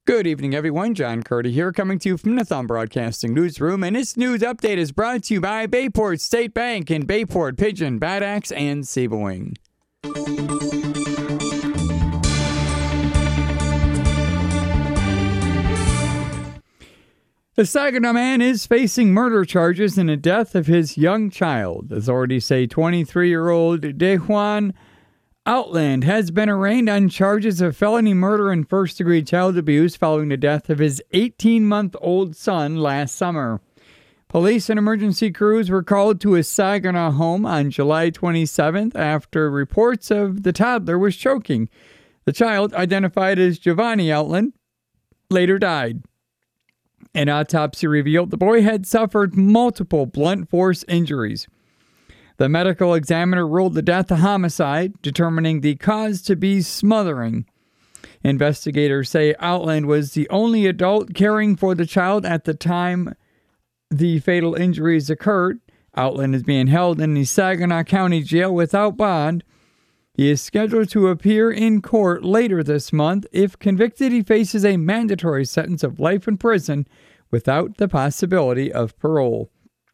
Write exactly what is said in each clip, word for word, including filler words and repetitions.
Good evening, everyone. John Curdy here, coming to you from the Thumb Broadcasting Newsroom. And this news update is brought to you by Bayport State Bank in Bayport, Pigeon, Bad Axe, and Seaboing. The Saginaw man is facing murder charges in the death of his young child. Authorities say twenty-three-year-old DeJuan Outland has been arraigned on charges of felony murder and first-degree child abuse following the death of his eighteen-month-old son last summer. Police and emergency crews were called to his Saginaw home on July twenty-seventh after reports of the toddler was choking. The child, identified as Giovanni Outland, later died. An autopsy revealed the boy had suffered multiple blunt force injuries. The medical examiner ruled the death a homicide, determining the cause to be smothering. Investigators say Outland was the only adult caring for the child at the time the fatal injuries occurred. Outland is being held in the Saginaw County Jail without bond. He is scheduled to appear in court later this month. If convicted, he faces a mandatory sentence of life in prison without the possibility of parole.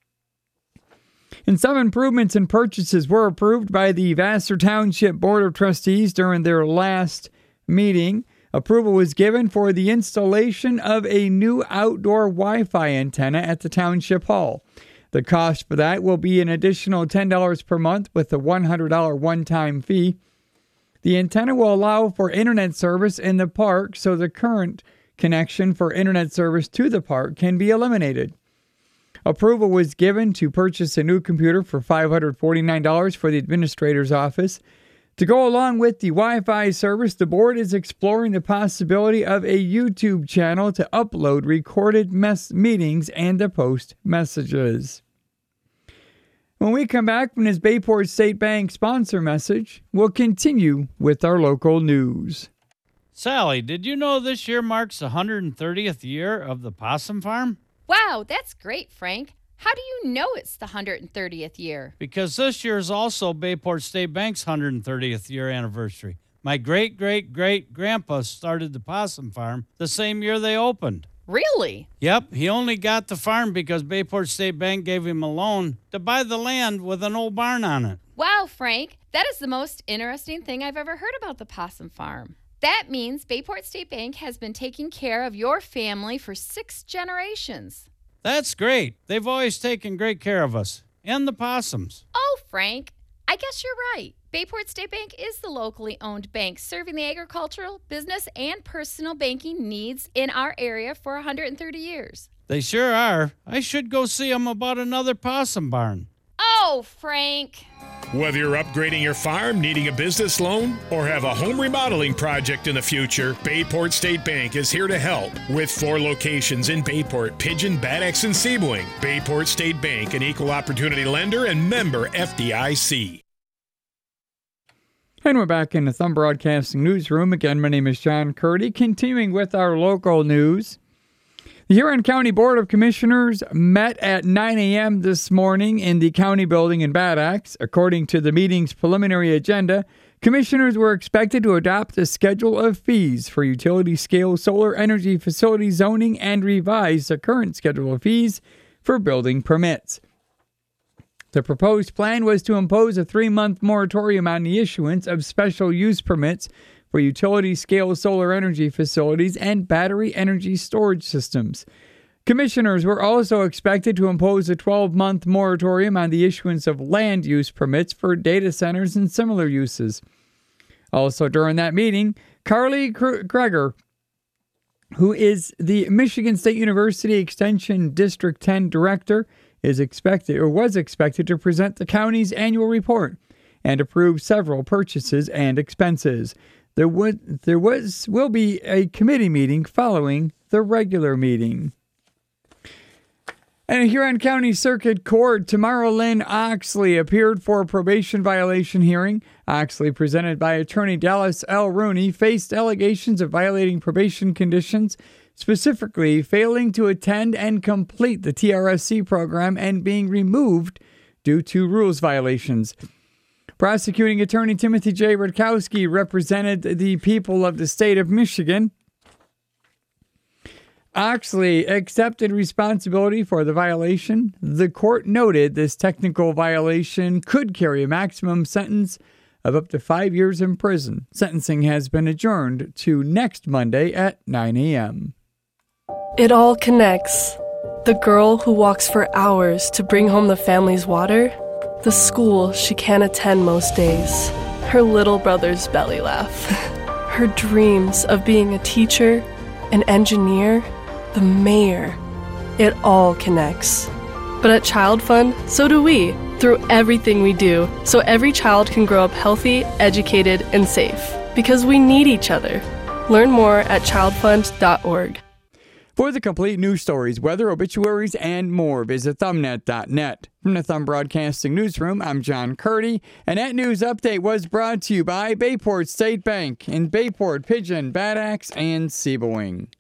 And some improvements and purchases were approved by the Vassar Township Board of Trustees during their last meeting. Approval was given for the installation of a new outdoor Wi-Fi antenna at the Township Hall. The cost for that will be an additional ten dollars per month with a one hundred dollars one-time fee. The antenna will allow for internet service in the park, so the current connection for internet service to the park can be eliminated. Approval was given to purchase a new computer for five hundred forty-nine dollars for the administrator's office. To go along with the Wi-Fi service, the board is exploring the possibility of a YouTube channel to upload recorded mes- meetings and to post messages. When we come back from this Bayport State Bank sponsor message, we'll continue with our local news. Sally, did you know this year marks the one hundred thirtieth year of the Possum Farm? Wow, that's great, Frank. How do you know it's the one hundred thirtieth year? Because this year is also Bayport State Bank's one hundred thirtieth year anniversary. My great-great-great-grandpa started the Possum Farm the same year they opened. Really? Yep, he only got the farm because Bayport State Bank gave him a loan to buy the land with an old barn on it. Wow, Frank, that is the most interesting thing I've ever heard about the Possum Farm. That means Bayport State Bank has been taking care of your family for six generations. That's great. They've always taken great care of us and the possums. Oh, Frank, I guess you're right. Bayport State Bank is the locally owned bank serving the agricultural, business, and personal banking needs in our area for one hundred thirty years. They sure are. I should go see them about another possum barn. Oh, Frank. Whether you're upgrading your farm, needing a business loan, or have a home remodeling project in the future, Bayport State Bank is here to help. With four locations in Bayport, Pigeon, Bad Axe, and Seaboing. Bayport State Bank, an equal opportunity lender and member F D I C. And we're back in the Thumb Broadcasting Newsroom. Again, my name is John Curdy. Continuing with our local news. The Huron County Board of Commissioners met at nine a.m. this morning in the county building in Bad Axe. According to the meeting's preliminary agenda, commissioners were expected to adopt a schedule of fees for utility-scale solar energy facility zoning and revise the current schedule of fees for building permits. The proposed plan was to impose a three-month moratorium on the issuance of special use permits for utility-scale solar energy facilities and battery energy storage systems. Commissioners were also expected to impose a twelve-month moratorium on the issuance of land use permits for data centers and similar uses. Also during that meeting, Carly Greger, who is the Michigan State University Extension District ten Director, is expected or was expected to present the county's annual report and approve several purchases and expenses. There would there was will be a committee meeting following the regular meeting. And a Huron County Circuit Court, Tamara Lynn Oxley appeared for a probation violation hearing. Oxley, presented by attorney Dallas L. Rooney, faced allegations of violating probation conditions, specifically failing to attend and complete the T R S C program and being removed due to rules violations. Prosecuting attorney Timothy J. Rutkowski represented the people of the state of Michigan. Oxley accepted responsibility for the violation. The court noted this technical violation could carry a maximum sentence of up to five years in prison. Sentencing has been adjourned to next Monday at nine a.m. It all connects. The girl who walks for hours to bring home the family's water, the school she can't attend most days, her little brother's belly laugh, her dreams of being a teacher, an engineer, the mayor. It all connects. But at Child Fund, so do we, through everything we do, so every child can grow up healthy, educated, and safe. Because we need each other. Learn more at child fund dot org. For the complete news stories, weather, obituaries, and more, visit thumbnet dot net. From the Thumb Broadcasting Newsroom, I'm John Curdy, and that news update was brought to you by Bayport State Bank in Bayport, Pigeon, Bad Axe, and Sebewaing.